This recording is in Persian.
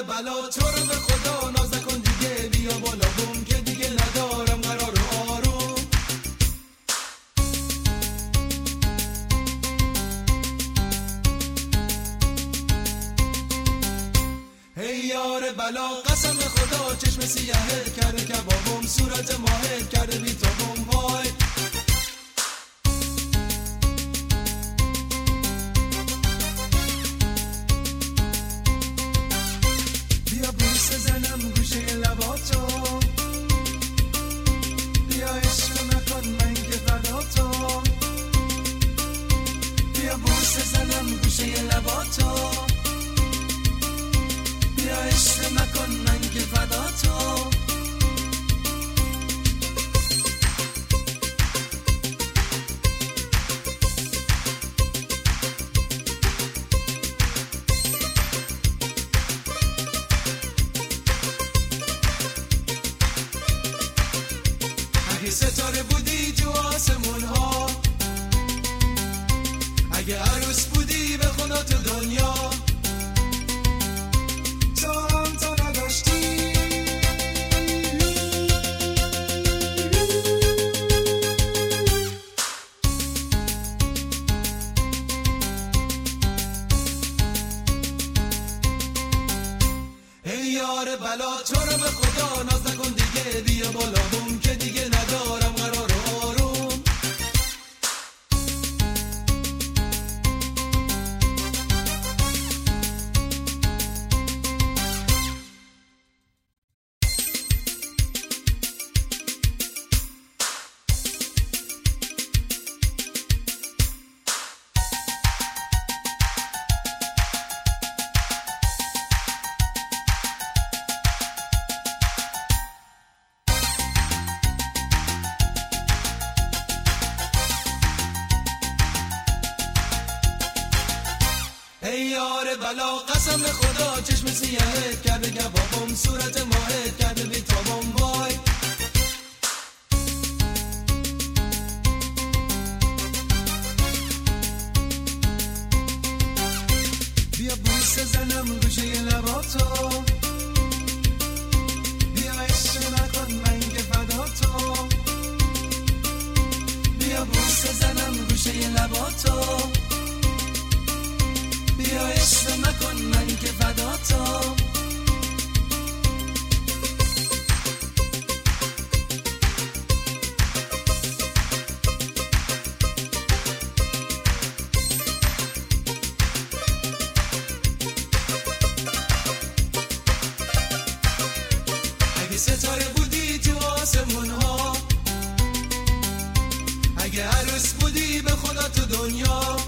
یار بلا تو رو به خدا ناز نکن دیگه، بیا بالا بوم که دیگه ندارم قرار آروم. ای یار بلا قسم خدا چشم سیاهت کرده کبابم، صورت ماهت کرده بیتابم وای. بیا بوسه زنم گوشه لباتو، بیا عشق نکن من که فداتو، بیا بوسه زنم گوشه لباتو، بیا عشق نکن من که فداتو. اگه ستاره بودی تو آسمون ها، اگه عروس بودی به خدا تو دنیا، تو هم تو نداشتی. ای یار بلا تو رو به خدا ناز نکن دیگه، بیا بالا بوم که دیگه ندارم قرار آروم. ای یار بلا قسم خدا چشم سیاهت کرده کبابم، صورت ماهت کرده بیتابم وای. بیا بوسه زنم گوشه لباتو، بیا عشق نکن من که فداتو، بیا بوسه زنم گوشه لباتو، بیا عشق نکن من که فداتو. اگه ستاره بودی تو آسمون ها، اگه عروس بودی به خدا تو دنیا،